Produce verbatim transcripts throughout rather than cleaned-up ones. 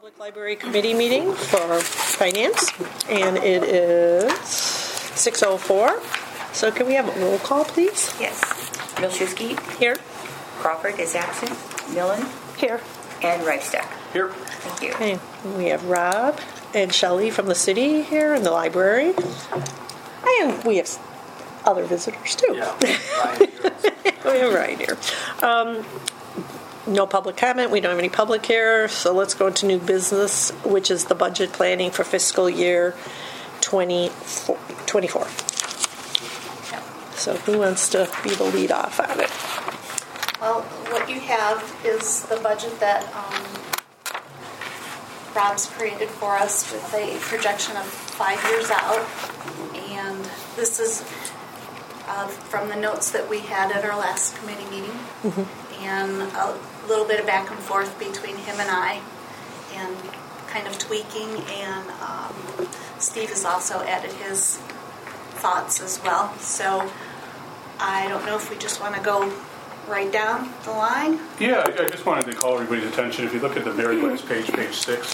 Public Library Committee meeting for Finance, and it is six oh four. So can we have a roll call, please? Yes. Milczewski. Here. Crawford is absent. Millen. Here. And Reichstack. Here. Thank you. Okay. We have Rob and Shelley from the city here in the library. And we have other visitors, too. Yeah. Ryan here. We have Ryan here. Um, no public comment. We don't have any public here. So let's go into new business, which is the budget planning for fiscal year twenty twenty-four. So who wants to be the lead off on it? Well, what you have is the budget that um, Rob's created for us with a projection of five years out. And this is uh, from the notes that we had at our last committee meeting. Mm-hmm. And a little bit of back and forth between him and I, and kind of tweaking. And um, Steve has also added his thoughts as well. So I don't know if we just want to go right down the line. Yeah, I, I just wanted to call everybody's attention. If you look at the very last page, page six,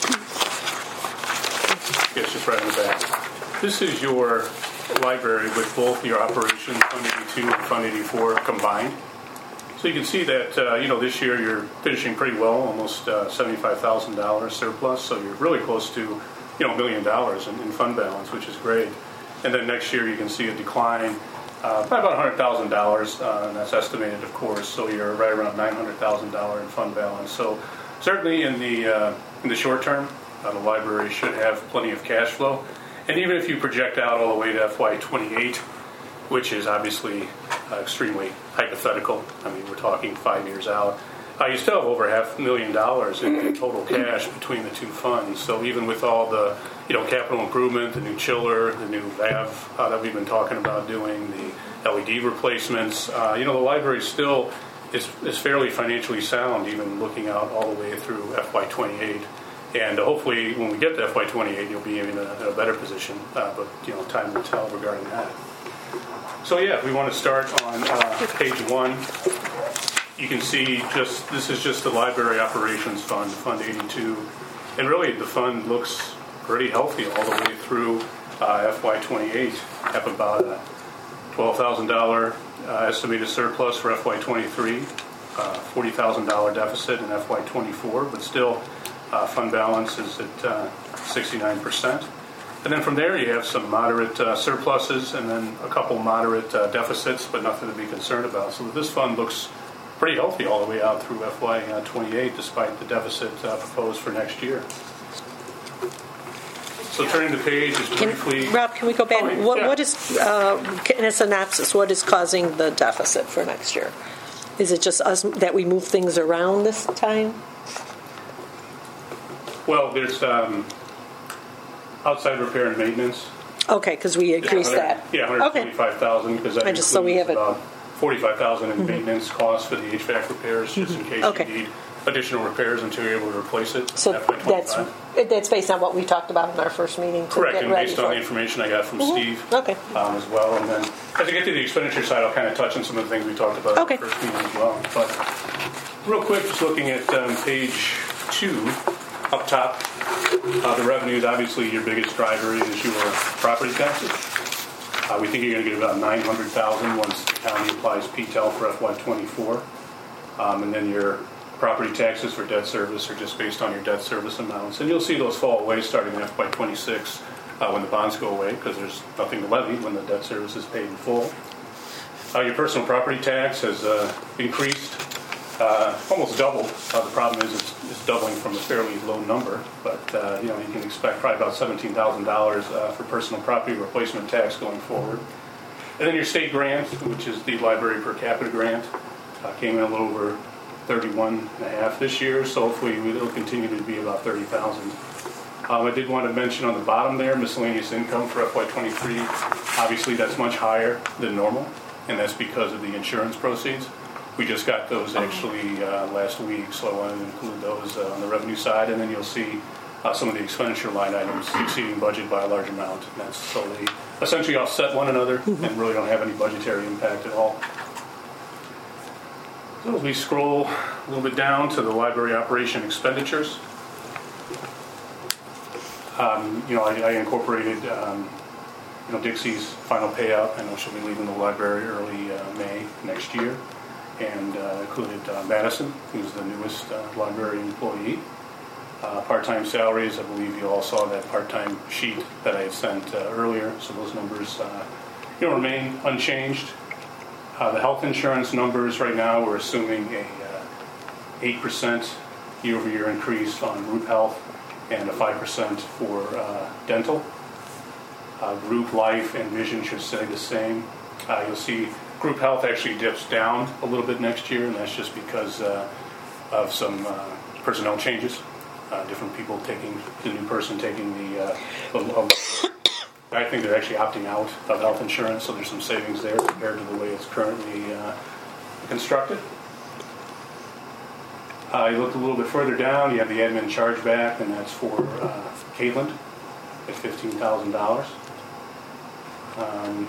it's just right in the back. This is your library with both your operations, Fund eighty-two and Fund eighty-four combined. So you can see that, uh, you know, this year you're finishing pretty well, almost uh, seventy-five thousand dollars surplus. So you're really close to, you know, a million dollars in, in fund balance, which is great. And then next year you can see a decline uh, by about one hundred thousand dollars, uh, and that's estimated, of course. So you're right around nine hundred thousand dollars in fund balance. So certainly in the uh, in the short term, uh, the library should have plenty of cash flow. And even if you project out all the way to F Y twenty-eight, which is obviously uh, extremely hypothetical. I mean, we're talking five years out. Uh, you still have over half a million dollars in, in total cash between the two funds. So even with all the, you know, capital improvement, the new chiller, the new valve uh, that we've been talking about doing, the L E D replacements, uh, you know, the library still is, is fairly financially sound, even looking out all the way through F Y twenty-eight. And uh, hopefully when we get to F Y twenty-eight, you'll be in a, in a better position. Uh, but, you know, time will tell regarding that. So yeah, we want to start on uh, page one. You can see just this is just the library operations fund, Fund eighty-two, and really the fund looks pretty healthy all the way through uh, F Y twenty-eight. Have about a twelve thousand dollars uh, estimated surplus for F Y twenty-three, uh, forty thousand dollars deficit in F Y twenty-four, but still uh, fund balance is at uh, sixty-nine percent. And then from there, you have some moderate uh, surpluses and then a couple moderate uh, deficits, but nothing to be concerned about. So this fund looks pretty healthy all the way out through F Y twenty-eight, despite the deficit uh, proposed for next year. So turning the page is briefly... Can, Rob, can we go back? Oh, what, yeah. what is, uh, in a synopsis, what is causing the deficit for next year? Is it just us that we move things around this time? Well, there's... Um, outside repair and maintenance. Okay, because we increased that. Yeah, one hundred twenty-five thousand dollars, because that I just, so we have it. about forty-five thousand dollars in mm-hmm. maintenance costs for the H V A C repairs, just mm-hmm. in case okay. you need additional repairs until you're able to replace it. So that's that's based on what we talked about in our first meeting. To Correct, get and ready based for on the it. information I got from mm-hmm. Steve okay. um, as well. And then as I get to the expenditure side, I'll kind of touch on some of the things we talked about okay. in the first meeting as well. But real quick, just looking at um, page two, up top, uh, the revenues, obviously your biggest driver is your property taxes. Uh, we think you're going to get about nine hundred thousand dollars once the county applies P T E L for F Y twenty-four. Um, and then your property taxes for debt service are just based on your debt service amounts. And you'll see those fall away starting in F Y twenty-six uh, when the bonds go away, because there's nothing to levy when the debt service is paid in full. Uh, your personal property tax has uh, increased. Uh, almost doubled. Uh, the problem is it's, it's doubling from a fairly low number, but uh, you know you can expect probably about seventeen thousand dollars uh, for personal property replacement tax going forward. And then your state grant, which is the library per capita grant, uh, came in a little over thirty-one and a half this year, so hopefully it'll continue to be about thirty thousand. Um, I did want to mention on the bottom there, miscellaneous income for F Y twenty-three. Obviously, that's much higher than normal, and that's because of the insurance proceeds. We just got those actually uh, last week, so I wanted to include those uh, on the revenue side, and then you'll see uh, some of the expenditure line items exceeding budget by a large amount. And that's so they essentially offset one another mm-hmm. and really don't have any budgetary impact at all. So as we scroll a little bit down to the library operation expenditures, Um, you know, I, I incorporated, um, you know, Dixie's final payout. I know she'll be leaving the library early uh, May next year, and uh, included uh, Madison, who's the newest uh, library employee. Uh, part-time salaries, I believe you all saw that part-time sheet that I had sent uh, earlier, so those numbers, uh, you know, remain unchanged. Uh, the health insurance numbers right now, we're assuming a uh, eight percent year-over-year increase on group health and a five percent for uh, dental. Uh, group life and vision should stay the same. Uh, you'll see group health actually dips down a little bit next year, and that's just because uh, of some uh, personnel changes. Uh, different people taking, the new person taking the, uh, the uh, I think they're actually opting out of health insurance, so there's some savings there compared to the way it's currently uh, constructed. Uh, you look a little bit further down, you have the admin chargeback, and that's for uh, Caitlin at fifteen thousand dollars. Um,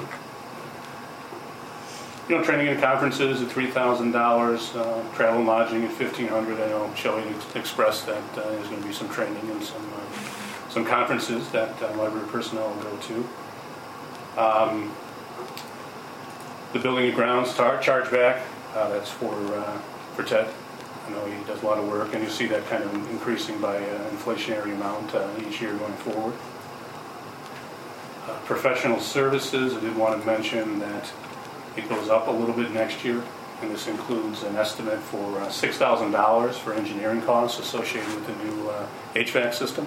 you know, training and conferences at three thousand dollars, uh, travel and lodging at fifteen hundred dollars. I know Shelley ex- expressed that uh, there's going to be some training and some uh, some conferences that uh, library personnel will go to. Um, the building and grounds tar- chargeback, uh, that's for uh, for Ted. I know he does a lot of work, and you see that kind of increasing by an inflationary amount uh, each year going forward. Uh, professional services, I did want to mention that it goes up a little bit next year, and this includes an estimate for uh, six thousand dollars for engineering costs associated with the new uh, H V A C system.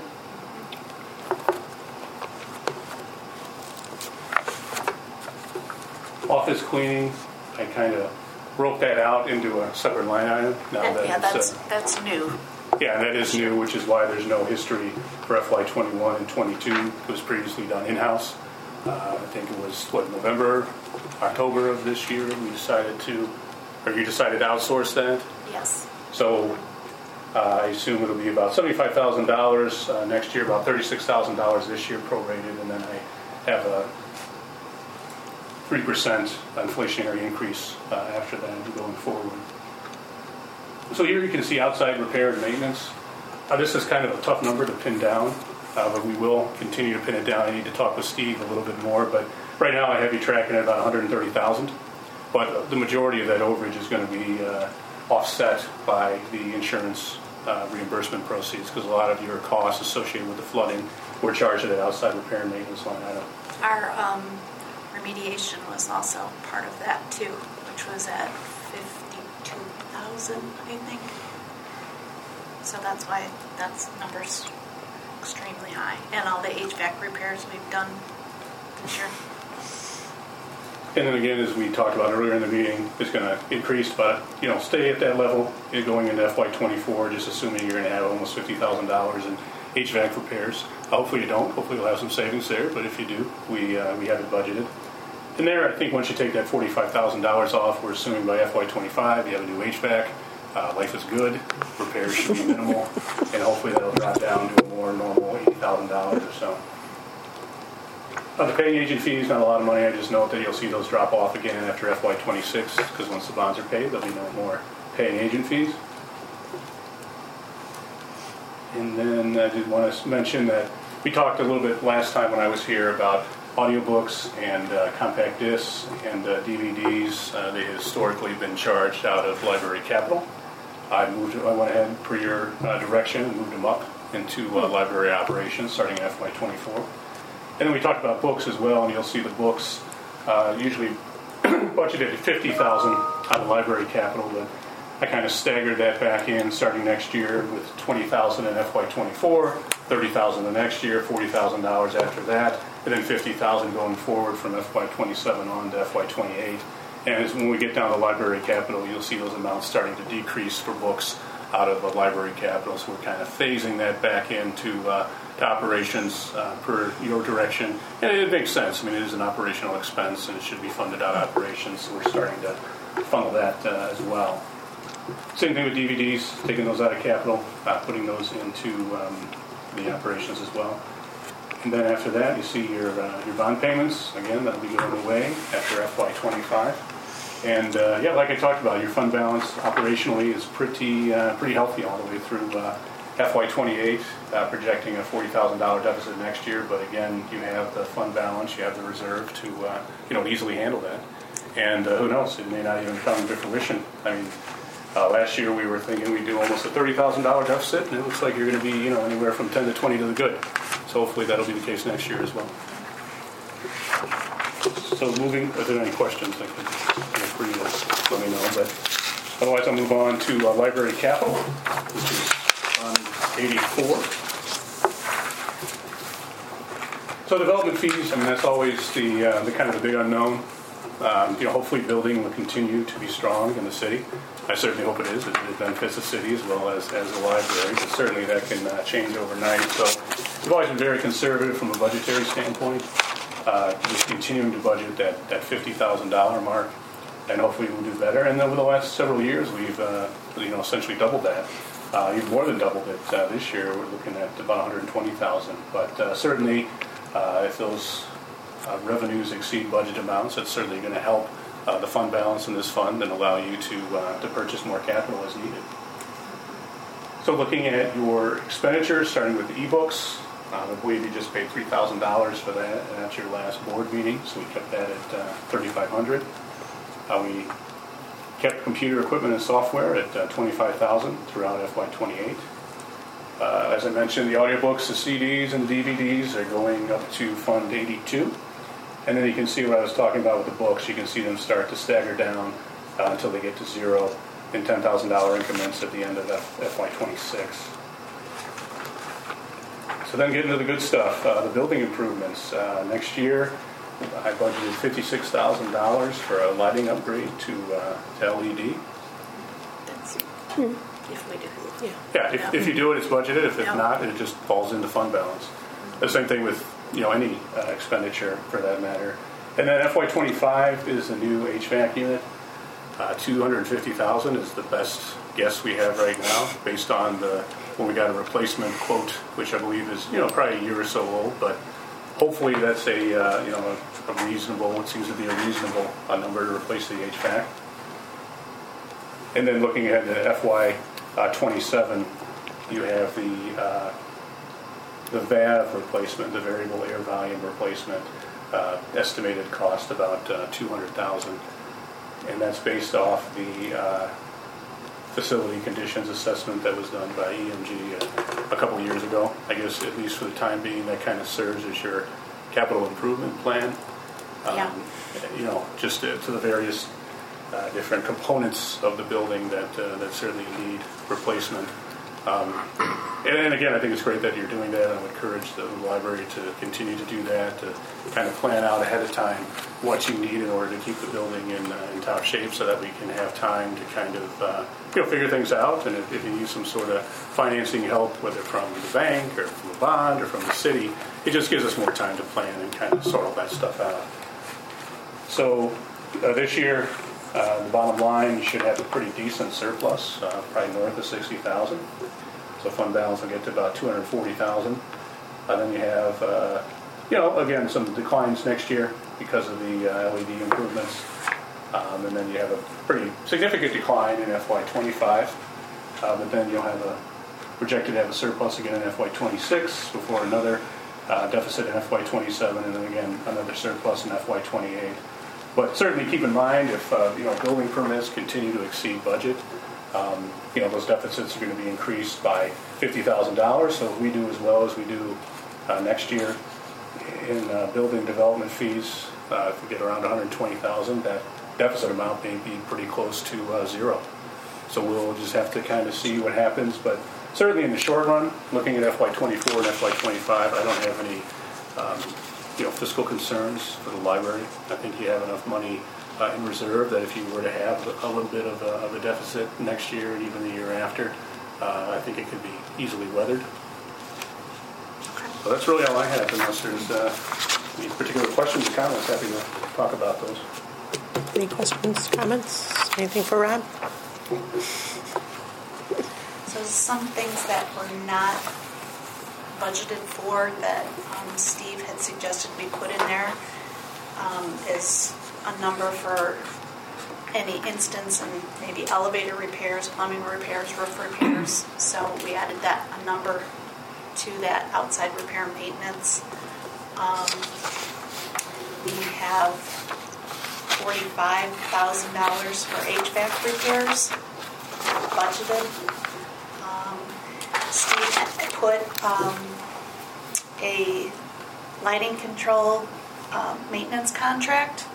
Office cleaning, I kind of broke that out into a separate line item. Now That- that yeah, it's, that's uh, that's new. yeah, and that is new, which is why there's no history for F Y twenty-one and twenty-two. It was previously done in-house. Uh, I think it was, what, November, October of this year, we decided to, or you decided to outsource that. Yes. So uh, I assume it'll be about seventy-five thousand dollars uh, next year, about thirty-six thousand dollars this year prorated, and then I have a three percent inflationary increase uh, after that going forward. So here you can see outside repair and maintenance. Uh, this is kind of a tough number to pin down, uh, but we will continue to pin it down. I need to talk with Steve a little bit more, but right now I have you tracking at about one hundred thirty thousand dollars. But the majority of that overage is going to be uh, offset by the insurance uh, reimbursement proceeds, because a lot of your costs associated with the flooding were charged at that outside repair and maintenance line item. Our um, remediation was also part of that too, which was at fifty-two thousand, I think. So that's why that's numbers extremely high, and all the H V A C repairs we've done this year. And then again, as we talked about earlier in the meeting, it's going to increase, but you know, stay at that level going into F Y twenty-four, just assuming you're going to have almost fifty thousand dollars in H V A C repairs. Hopefully you don't. Hopefully you'll have some savings there, but if you do, we uh, we have it budgeted. And there, I think once you take that forty-five thousand dollars off, we're assuming by F Y twenty-five you have a new H V A C. Uh, life is good. Repairs should be minimal, and hopefully that'll drop down to a more normal eighty thousand dollars or so. Uh, the paying agent fees, not a lot of money. I just note that you'll see those drop off again after F Y twenty-six, because once the bonds are paid, there'll be no more paying agent fees. And then I did want to mention that we talked a little bit last time when I was here about audiobooks and uh, compact discs and uh, D V Ds. Uh, they have historically been charged out of library capital. I moved. I went ahead per your uh, direction and moved them up into uh, library operations starting in F Y twenty-four. And then we talked about books as well, and you'll see the books uh, usually budgeted at fifty thousand dollars out of library capital, but I kind of staggered that back in starting next year with twenty thousand dollars in F Y twenty-four, thirty thousand dollars the next year, forty thousand dollars after that, and then fifty thousand dollars going forward from F Y twenty-seven on to F Y twenty-eight. And as when we get down to library capital, you'll see those amounts starting to decrease for books out of the library capital. So we're kind of phasing that back into uh, to operations uh, per your direction. And it makes sense. I mean, it is an operational expense, and it should be funded out of operations. So we're starting to funnel that uh, as well. Same thing with D V Ds, taking those out of capital, uh, putting those into um, the operations as well. And then after that, you see your uh, your bond payments. Again, that'll be going away after F Y twenty-five. And uh, yeah, like I talked about, your fund balance operationally is pretty uh, pretty healthy all the way through uh, F Y twenty-eight, uh, projecting a forty thousand dollars deficit next year, but again, you have the fund balance, you have the reserve to uh, you know easily handle that. And uh, who knows, it may not even come to fruition. I mean, uh, last year we were thinking we'd do almost a thirty thousand dollars deficit, and it looks like you're going to be you know anywhere from ten to twenty to the good. So hopefully that'll be the case next year as well. So moving, are there any questions? I can feel free to let me know, but otherwise I'll move on to uh, library capital, which is on eighty-four. So development fees, I mean, that's always the uh, the kind of the big unknown. Um, you know, hopefully building will continue to be strong in the city. I certainly hope it is. It, it benefits the city as well as, as the library, but certainly that can uh, change overnight. So we've always been very conservative from a budgetary standpoint, uh, just continuing to budget that, that fifty thousand dollars mark, and hopefully we'll do better. And over the last several years, we've uh, you know essentially doubled that. Uh, even more than doubled it uh, this year. We're looking at about one hundred twenty thousand dollars. But uh, certainly, uh, if those uh, revenues exceed budget amounts, that's certainly going to help uh, the fund balance in this fund and allow you to uh, to purchase more capital as needed. So, looking at your expenditures, starting with the e-books, uh, I believe you just paid three thousand dollars for that, and that's your last board meeting. So we kept that at uh, thirty-five hundred dollars. Uh, we kept computer equipment and software at uh, twenty-five thousand dollars throughout F Y twenty-eight. Uh, as I mentioned, the audiobooks, the C Ds, and the D V Ds are going up to Fund eighty-two. And then you can see what I was talking about with the books. You can see them start to stagger down uh, until they get to zero in ten thousand dollars increments at the end of F Y twenty-six. So then getting to the good stuff, uh, the building improvements. Uh, next year, I budgeted fifty-six thousand dollars for a lighting upgrade to, uh, to L E D. That's, if we do. Yeah. Yeah, if, if you do it, it's budgeted. If, if Yeah. not, it just falls into fund balance. The same thing with you know any uh, expenditure for that matter. And then F Y twenty-five is the new H V A C unit. Uh, two hundred fifty thousand dollars is the best guess we have right now, based on the when we got a replacement quote, which I believe is you know probably a year or so old, but hopefully that's a uh, you know a, a reasonable. What seems to be a reasonable uh, number to replace the H V A C. And then looking ahead to F Y uh, twenty-seven, you have the uh, the V A V replacement, the variable air volume replacement, uh, estimated cost about uh, two hundred thousand dollars, and that's based off the uh, facility conditions assessment that was done by E M G a, a couple years ago. I guess at least for the time being, that kind of serves as your capital improvement plan. Um, Yeah. You know, just to, to the various uh, different components of the building that uh, that certainly need replacement. Um, and, and again, I think it's great that you're doing that. I would encourage the library to continue to do that, to kind of plan out ahead of time what you need in order to keep the building in, uh, in top shape, so that we can have time to kind of uh, you know figure things out. And if, if you need some sort of financing help, whether from the bank or from a bond or from the city, it just gives us more time to plan and kind of sort all that stuff out. So uh, this year, uh, the bottom line, you should have a pretty decent surplus, uh, probably north of sixty thousand dollars. So fund balance will get to about two hundred forty thousand dollars. Uh, then you have, uh, you know, again, some declines next year because of the uh, L E D improvements. Um, and then you have a pretty significant decline in F Y twenty-five. Uh, but then you'll have a projected to have a surplus again in F Y twenty-six before another uh, deficit in F Y twenty-seven, and then again another surplus in F Y twenty-eight. But certainly keep in mind, if uh, you know building permits continue to exceed budget, um, you know those deficits are going to be increased by fifty thousand dollars. So if we do as well as we do uh, next year in uh, building development fees, uh, if we get around one hundred twenty thousand dollars, that deficit amount may be pretty close to uh, zero. So we'll just have to kind of see what happens. But certainly in the short run, looking at F Y twenty-four and F Y twenty-five, I don't have any um, you know, fiscal concerns for the library. I think you have enough money uh, in reserve that if you were to have a little bit of a, of a deficit next year and even the year after, uh, I think it could be easily weathered. So that's really all I have, unless there's uh, any particular questions or comments. Happy to talk about those. Any questions, comments? Anything for Rob? So some things that were not budgeted for that um, Steve had suggested we put in there um, is a number for any instance in maybe elevator repairs, plumbing repairs, roof repairs. So we added that a number to that outside repair and maintenance. Um, we have forty-five thousand dollars for H V A C repairs budgeted. Um, Steve put um, a lighting control uh, maintenance contract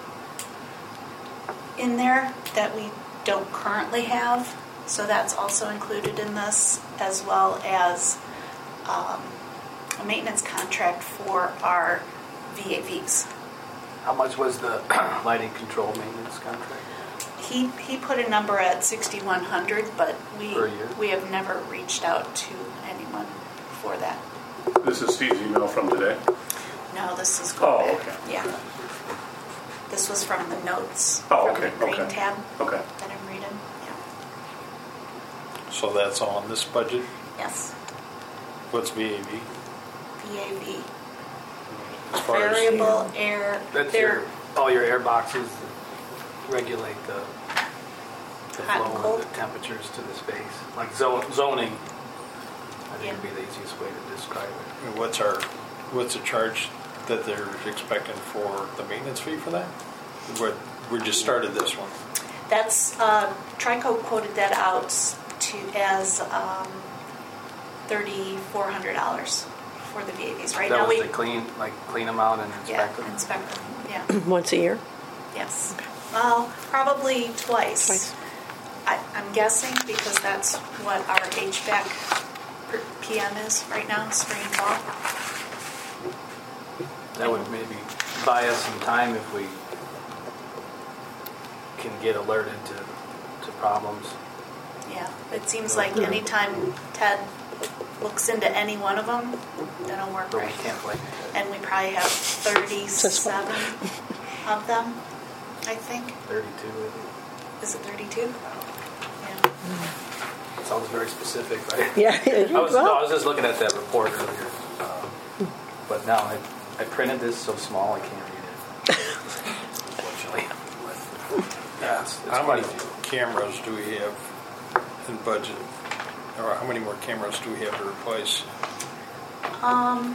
in there that we don't currently have, so that's also included in this, as well as um, a maintenance contract for our V A Vs. How much was the lighting control maintenance contract? He he put a number at sixty-one hundred, but we Per year? we have never reached out to anyone for that. This is Steve's email from today. No, this is Oh, going back. okay. Yeah. This was from the notes. Oh, from okay, the green okay. tab Okay. that I'm reading. Yeah. So that's all in this budget? Yes. What's V A V? V A V. As far as- Variable air. That's they're- your, all your air boxes that regulate the, the Hot and flow cold? and the temperatures to the space. Like zo- zoning, I think Yeah. would be the easiest way to describe it. And What's our, what's the charge that they're expecting for the maintenance fee for that? We're, we just started this one. That's, uh, Trico quoted that out to, as um, thirty-four hundred dollars for the V A Vs. Right That now was we, to clean, like clean them out and yeah, inspect them? inspect them, yeah, Once a year? yes. Well, probably twice. Twice. I, I'm guessing because that's what our H V A C per P M is right now, spring and fall. That would maybe buy us some time if we can get alerted to, to problems. Yeah, it seems like anytime Ted looks into any one of them, that'll work But we right. can't blame it. And we probably have thirty-seven of them, I think. thirty-two, I think. Is it thirty-two? Yeah. Sounds very specific, right? Yeah. I was, no, I was just looking at that report earlier. Uh, but now I, I printed this so small I can't read it. Unfortunately. But, yeah, it's, it's How quite many a few. cameras do we have in budget? Or how many more cameras do we have to replace? Um,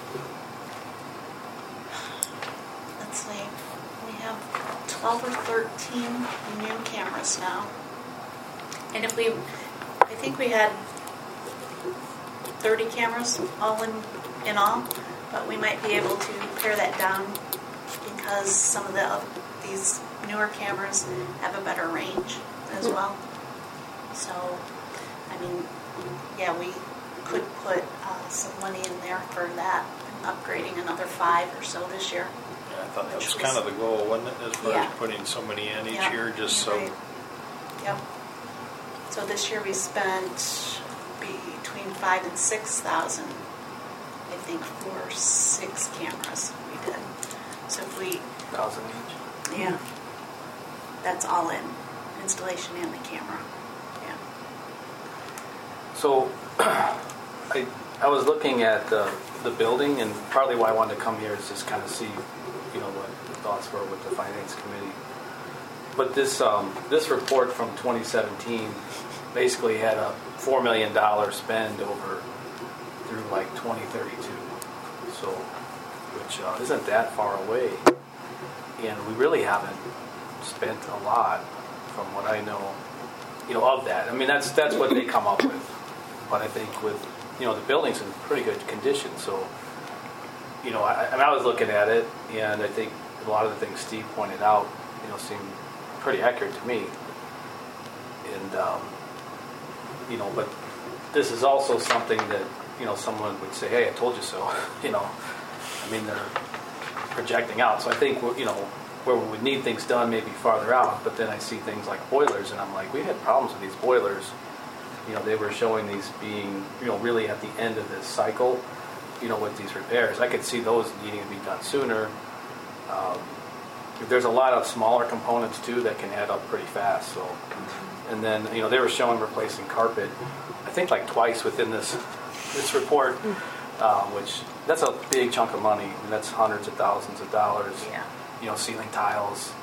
let's see. We have twelve or thirteen new cameras now. And if we, I think we had thirty cameras all in, in all, but we might be able to pare that down because some of the these newer cameras have a better range as well. So, I mean, yeah, we could put uh, some money in there for that and upgrading another five or so this year. Yeah, I thought that Which was was- kind of the goal, wasn't it? As far Yeah. as putting so many in each Yeah, year, just you're so. right. Yep. So this year we spent between five and six thousand, I think, for six cameras we did. So if we, Thousand each. yeah, that's all in, installation and the camera. Yeah. So, I I was looking at the the building, and partly why I wanted to come here is just kind of see, you know, what the thoughts were with the finance committee. But this um, this report from twenty seventeen basically had a four million dollar spend over through like twenty thirty-two, so which uh, isn't that far away, and we really haven't spent a lot, from what I know, you know, of that. I mean, that's that's what they come up with. But I think with, you know, the building's in pretty good condition. So, you know, I, and I was looking at it, and I think a lot of the things Steve pointed out, you know, seem pretty accurate to me. And, um, you know, but this is also something that, you know, someone would say, hey, I told you so. You know, I mean, they're projecting out. So I think, you know, where we would need things done maybe farther out, but then I see things like boilers, and I'm like, we had problems with these boilers. You know, they were showing these being, you know, really at the end of this cycle, you know, with these repairs. I could see those needing to be done sooner. Um, there's a lot of smaller components, too, that can add up pretty fast. So, and then, you know, they were showing replacing carpet, I think, like twice within this this report, um, which that's a big chunk of money. I mean, that's hundreds of thousands of dollars. Yeah. You know, ceiling tiles,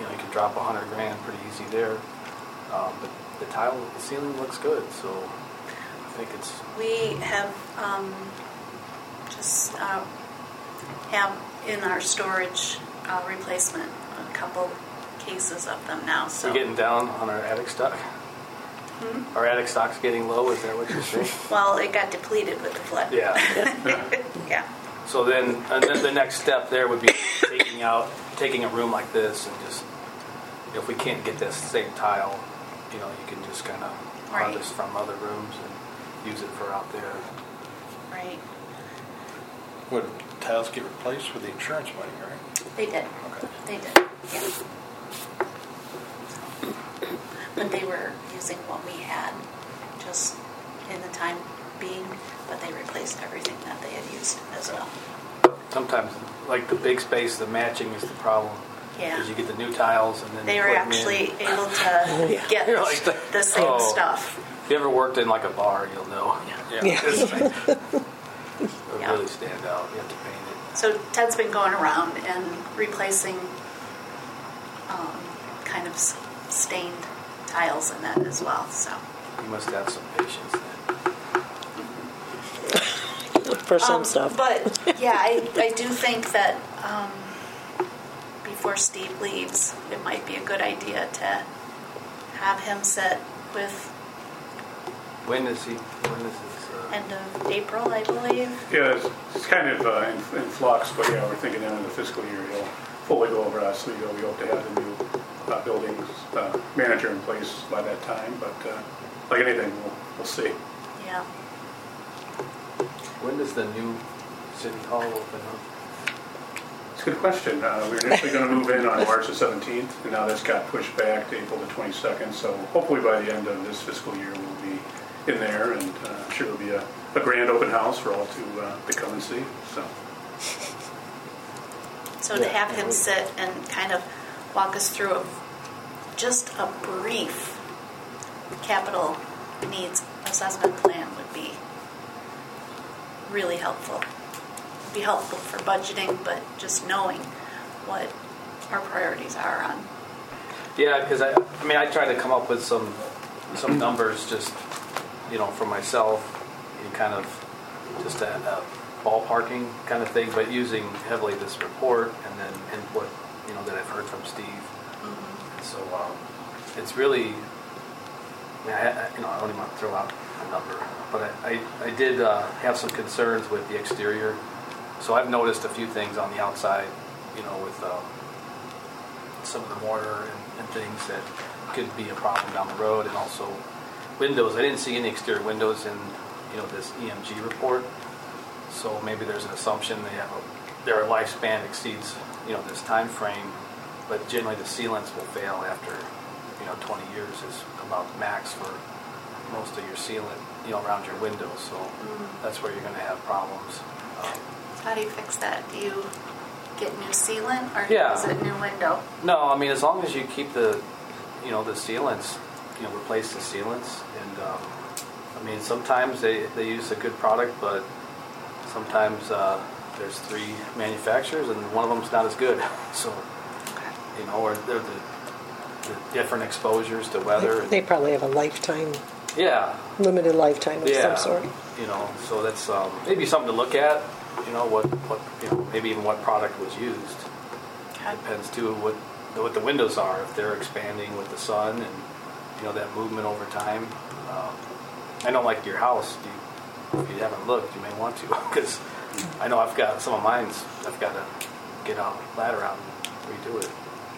you know, you can drop a hundred grand pretty easy there. Um, but the tile, the ceiling looks good, so I think it's. We have um, just uh, have in our storage uh, replacement a couple cases of them now. So We're getting down on our attic stock. Hmm? Our attic stock's getting low. Is that what you're saying? Well, it got depleted with the flood. Yeah. Yeah. So then, and then the next step there would be taking out, taking a room like this, and just, if we can't get this same tile, you know, you can just kind of Right. harvest from other rooms and use it for out there. Right. Would tiles get replaced with the insurance money, right? They did. Okay. They did. Yeah. But they were using what we had just in the time being, but they replaced everything that they had used as well. Sometimes, like the big space, the matching is the problem. Yeah. Because you get the new tiles and then They you were put 'em in. actually able to get You're like the- the same oh. stuff. If you ever worked in like a bar, you'll know. Yeah. This thing, it Yeah. really stand out. You have to paint it. So Ted's been going around and replacing um, kind of s- stained tiles in that as well. So You must have some patience then. For some Um, stuff. But yeah, I, I do think that um, before Steve leaves, it might be a good idea to have him sit with When is he? When is this? Uh, end of April, I believe. Yeah, it's, it's kind of uh, in, in flux, but yeah, we're thinking end of the fiscal year, he'll fully go over Oswego. We hope to have the new uh, buildings uh, manager in place by that time, but uh, like anything, we'll, we'll see. Yeah. when does the new city hall open up? It's a good question. Uh, we were initially going to move in on March the seventeenth, and now that's got pushed back to April the twenty-second, so hopefully by the end of this fiscal year, we'll be in there, and uh, I'm sure it'll be a, a grand open house for all to, uh, to come and see, so. So to Yeah, have him yeah. sit and kind of walk us through a, just a brief capital needs assessment plan would be really helpful. Be helpful for budgeting, but just knowing what our priorities are on. Yeah, because I, I mean, I tried to come up with some, some numbers just, you know, for myself, in kind of just a, a ballparking kind of thing, but using heavily this report and then and what, you know, that I've heard from Steve. Mm-hmm. So um, it's really, I, mean, I, I- you know, I don't even want to throw out a number, but I, I, I did uh, have some concerns with the exterior. So I've noticed a few things on the outside, you know, with um, some of the mortar and, and things that could be a problem down the road, and also windows. I didn't see any exterior windows in, you know, this E M G report. So maybe there's an assumption they have a, their lifespan exceeds, you know, this time frame, but generally the sealants will fail after, you know, twenty years is about max for most of your sealant, you know, around your windows. So Mm-hmm. that's where you're going to have problems. Um, How do you fix that? Do you get new sealant or Yeah. is it new window? No, I mean, as long as you keep the, you know, the sealants, you know, replace the sealants. And, um, I mean, sometimes they, they use a good product, but sometimes uh, there's three manufacturers and one of them's not as good. So, you know, or they're the, the different exposures to weather. They probably have a lifetime, Yeah. limited lifetime of Yeah. some sort. You know, so that's um, maybe something to look at. You know, what, what, you know, maybe even what product was used. Okay. Depends too what what the windows are, if they're expanding with the sun and, you know, that movement over time. Um, I know, like your house, you, if you haven't looked, you may want to, because I know I've got some of mine's. I've got to get a ladder out and redo it.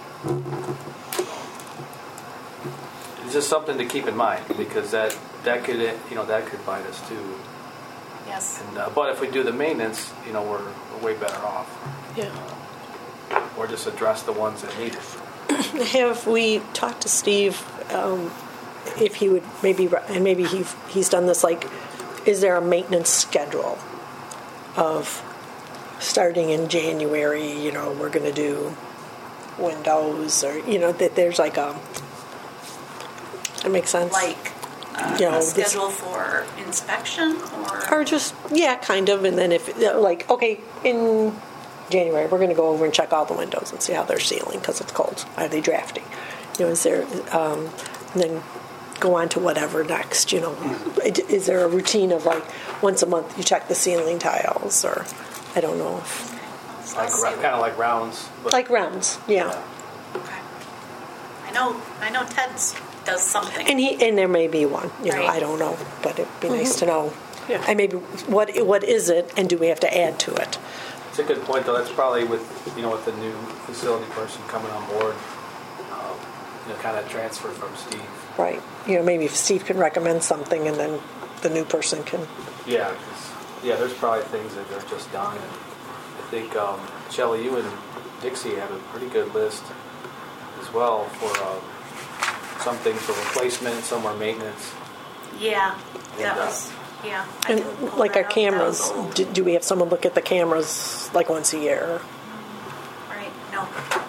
It's just something to keep in mind, because that that could, you know, that could bite us too. Yes. And, uh, but if we do the maintenance, you know, we're, we're way better off. Yeah. Or just address the ones that need it. Have we talked to Steve um, if he would maybe, and maybe he he's done this, like, is there a maintenance schedule of starting in January, you know, we're going to do windows, or, you know, that there's like a, that makes sense? Like uh, You know, a this- schedule for inspection or? Or just, yeah, kind of, and then if, like, okay, in January, we're going to go over and check all the windows and see how they're sealing because it's cold. Are they drafty? You know, is there, um, and then go on to whatever next, you know. Is there a routine of like once a month you check the ceiling tiles or I don't know. So Like I'll see kind of like rounds. But Like rounds, yeah. Okay. I know, I know Ted's does something. And he and there may be one, you know, Right. I don't know, but it'd be nice to know. Yeah. And maybe what what is it and do we have to add to it? It's a good point, though. That's probably with, you know, with the new facility person coming on board, um, you know, kind of transfer from Steve. Right. You know, maybe if Steve can recommend something and then the new person can. Yeah, 'cause, yeah, there's probably things that are just done. And I think, um, Shelley, you and Dixie have a pretty good list as well for um, some things for replacement, some are maintenance. Yeah, that And, uh, was, yeah. I And didn't pull like that our up. That cameras, was old. do, do we have someone look at the cameras like once a year? Right, no.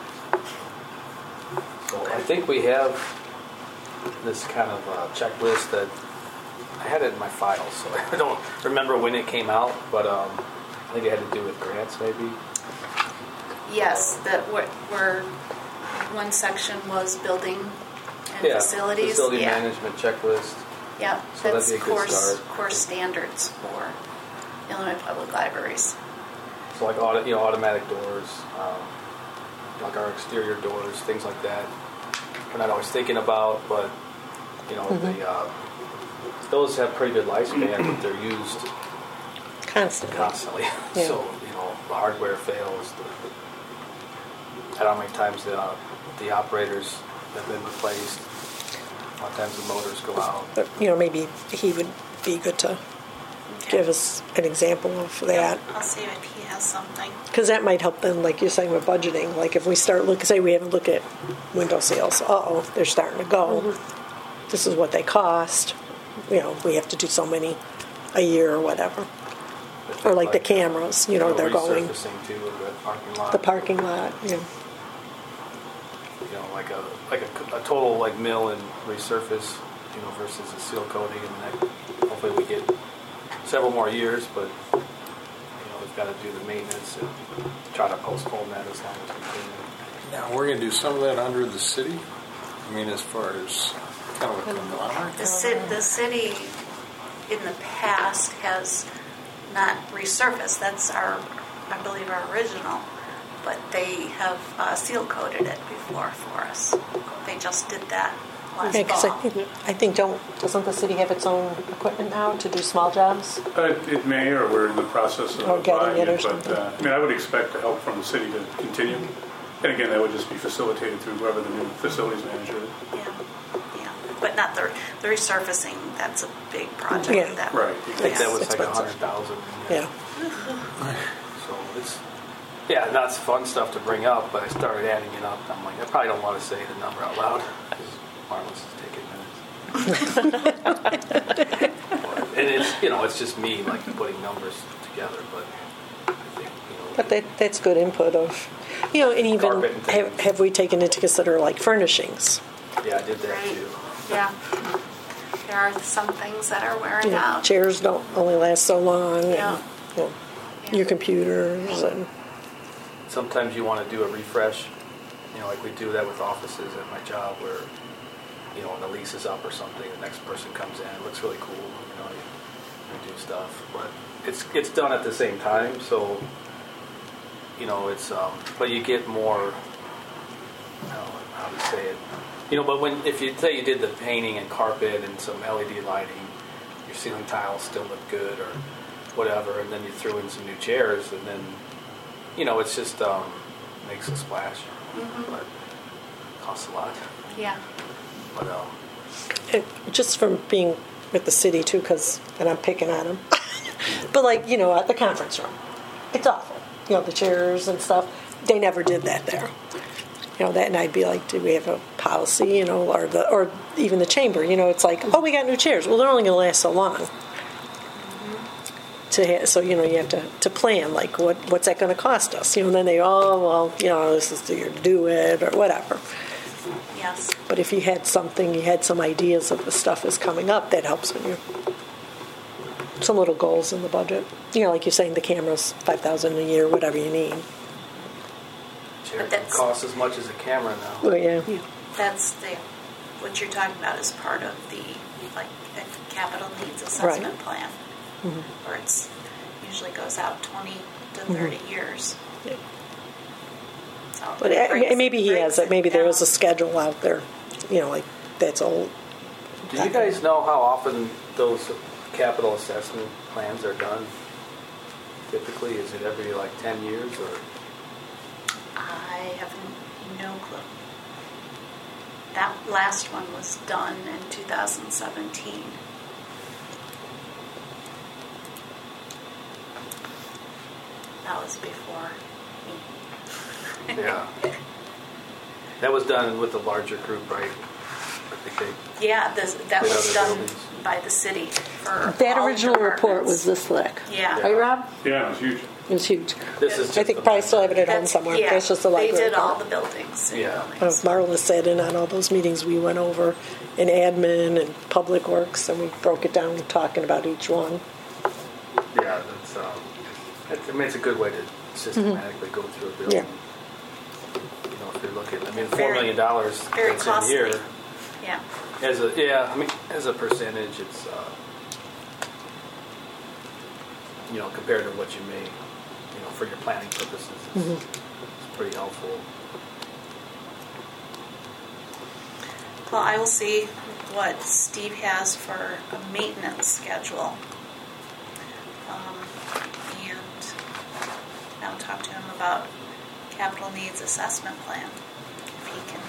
So I think we have this kind of uh, checklist that I had it in my files, so I don't remember when it came out, but um, I think it had to do with grants, maybe. Yes, that where, where one section was building and Yeah, facilities. facility yeah. management checklist. Yeah, So that'd that's be a good course start. course standards for Illinois Public Libraries. So like auto, you know, automatic doors, um, like our exterior doors, things like that. We're not always thinking about, but you know, Mm-hmm. the uh, those have pretty good lifespan, but they're used Constantly. constantly. Yeah. So you know, the hardware fails. The, I don't know how many times the uh, the operators have been replaced. A lot of times the motors go out. But, you know, maybe he would be good to give us an example of that. I'll see if he has something. Because that might help them, like you're saying, with budgeting. Like if we start look, say we have a look at window sales. Uh oh, they're starting to go. Mm-hmm. This is what they cost. You know, we have to do so many a year or whatever. But Or like the uh, cameras, you know, they're going resurfacing too of the parking lot. the parking lot. Yeah. You know, like a like a, a total like mill and resurface, you know, versus a seal coating, and that hopefully we get several more years, but you know we've got to do the maintenance and try to postpone that as long as we can. Now, we're going to do some of that under the city? I mean, as far as kind of a conglomerate? The city, the city in the past has not resurfaced. That's our, I believe, our original. But they have uh, seal coated it before for us. They just did that last Yeah, because I fall. think I think don't doesn't the city have its own equipment now to do small jobs? Uh, It may, or we're in the process of Or getting buying it or it, but something. uh, I mean, I would expect the help from the city to continue. And again, that would just be facilitated through whoever the new facilities manager is. Yeah, yeah. But not the the resurfacing. That's a big project. Yeah. That, Right. I think that was like a expensive. hundred thousand. Yeah. So it's yeah, not fun stuff to bring up, but I started adding it up. I'm like, I probably don't want to say the number out loud because Marlis is taking minutes. And it's you know it's just me like putting numbers together, but I think you know. But that that's good input of, you know, and even Carpet and have, things. have we taken into consider like furnishings? Yeah, I did that Right. too. Yeah. There are some things that are wearing You know, out. chairs don't only last so long. And, Yeah. you know, Yeah. your computers and Sometimes you want to do a refresh, you know, like we do that with offices at my job where, you know, when the lease is up or something, the next person comes in, it looks really cool, you know, you, you do stuff. But it's it's done at the same time, so, you know, it's, um, but you get more, I don't know how to say it. You know, but when, if you say you did the painting and carpet and some L E D lighting, your ceiling tiles still look good or whatever, and then you threw in some new chairs, and then, you know, it's just um, makes a splash, Mm-hmm. but it costs a lot. Yeah. But um, it, just from being with the city too, because and I'm picking on them, but like you know at the conference room, it's awful. You know the chairs and stuff. They never did that there. You know that, and I'd be like, "Do we have a policy?" You know, or the or even the chamber. You know, it's like, "Oh, we got new chairs." Well, they're only going to last so long. To ha- so you know you have to, to plan like what what's that going to cost us? You know, and then they oh well you know this is the year to do it or whatever. Yes. But if you had something, you had some ideas of the stuff is coming up, that helps when you some little goals in the budget. You know, like you're saying, the cameras, five thousand a year, whatever you need. It But that's- costs as much as a camera now. Oh, yeah. That's the, what you're talking about is part of the, like, a capital needs assessment plan. Where it's, usually goes out twenty to thirty years. Yeah. So But it uh, breaks- maybe he breaks has it. Maybe there is a down. schedule out there, you know, like that's all. Do you guys know how often those capital assessment plans are done? Typically, is it every like ten years or? I have no clue. That last one was done in two thousand seventeen. That was before me. Yeah. That was done with a larger group, right? I think they, Yeah, this, that With was other done buildings. by the city for That all original report was departments. this thick. Yeah. Right, Rob? Yeah, it was huge. It was huge. this is just I think the- probably still have it at home That's- somewhere. yeah, That's just the library. They did all part. the buildings. city Yeah. Uh, buildings. Marla sat in on all those meetings we went over in admin and public works, and we broke it down talking about each one. Yeah, that's. Um, it, I mean, it's a good way to systematically go through a building. Yeah. You know, if you look at, I mean, four Very- million dollars very that's in costly. here Yeah. as a yeah. I mean, as a percentage, it's uh, you know compared to what you may, you know, for your planning purposes, it's, it's pretty helpful. Well, I will see what Steve has for a maintenance schedule. Um, and I'll talk to him about capital needs assessment plan. If he can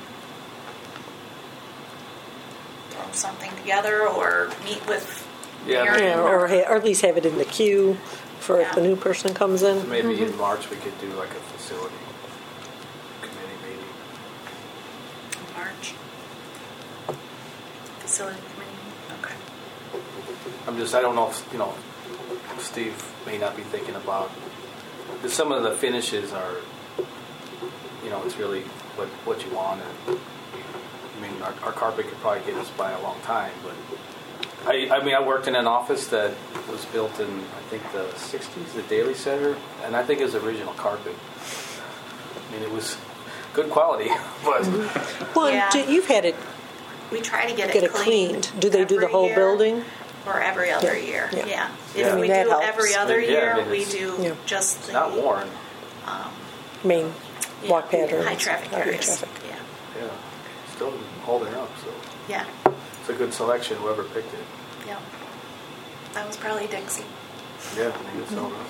throw something together or meet with Yeah, Mary. Yeah, or, ha- or at least have it in the queue for if the Yeah. new person comes in. Maybe in March we could do like a facility committee meeting. March. Facility committee. Okay. I'm just, I don't know if, you know, Steve may not be thinking about, because some of the finishes are, you know, it's really what, what you want. And I mean, our, our carpet could probably get us by a long time, but I, I mean, I worked in an office that was built in, I think, the sixties, the Daily Center, and I think it was original carpet. I mean, it was good quality, but Well, Yeah. do, you've had it We try to get, get it it cleaned. cleaned. Do they do the every whole year. building? Or every other Yeah, year, yeah. yeah. Yeah. If I we mean, that do helps. every other Yeah, I year, mean, we it's- do Yeah. just it's the not worn. Main yeah, walk patterns. high traffic high areas. traffic. Yeah, Yeah, still holding up, so yeah, it's a good selection, whoever picked it. yeah. That was probably Dixie. Yeah, maybe so. All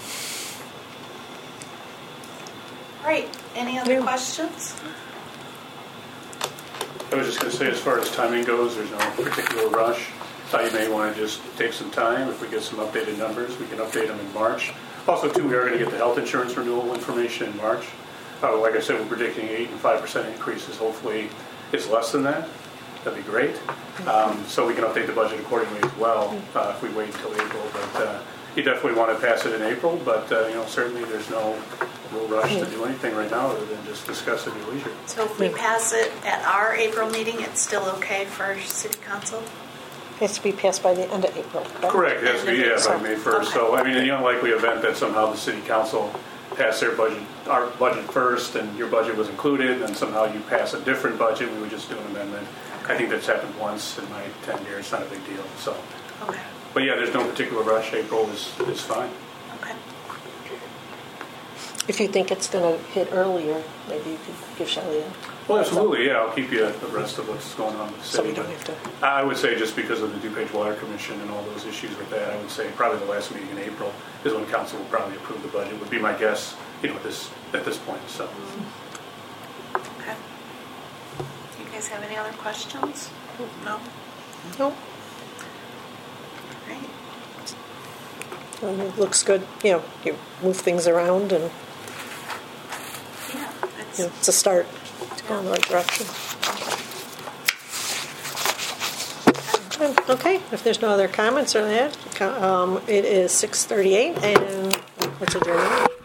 right. Any other Yeah. questions? I was just going to say, as far as timing goes, there's no particular rush. Thought you may want to just take some time. If we get some updated numbers, we can update them in March. Also, too, we are going to get the health insurance renewal information in March. Uh, like I said, we're predicting eight and five percent increases. Hopefully, it's less than that. That'd be great. Um, so we can update the budget accordingly as well uh, if we wait until April. But uh, you definitely want to pass it in April. But uh, you know, certainly there's no real rush to do anything right now, other than just discuss it at your leisure. So if we pass it at our April meeting, it's still okay for city council? It has to be passed by the end of April. Right? Correct, it has to be, yeah, by May first. So, I mean, in the unlikely event that somehow the city council passed their budget, our budget first, and your budget was included, and somehow you pass a different budget, we would just do an amendment. I think that's happened once in my ten years, it's not a big deal, so. Okay. But yeah, there's no particular rush, April is, is fine. Okay. If you think it's going to hit earlier, maybe you could give Shelley a... Well, absolutely, yeah, I'll keep you abreast of what's going on with the So we city. don't have to... I would say just because of the DuPage Water Commission and all those issues with that, I would say probably the last meeting in April is when council will probably approve the budget, would be my guess, you know, at this, at this point, so. Okay. You guys have any other questions? No? No, Great. um, it looks good. You know, you move things around, and Yeah. It's, you know, it's a start to go in the right direction. Okay, if there's no other comments or that, um, it is six thirty-eight, and what's adjourned?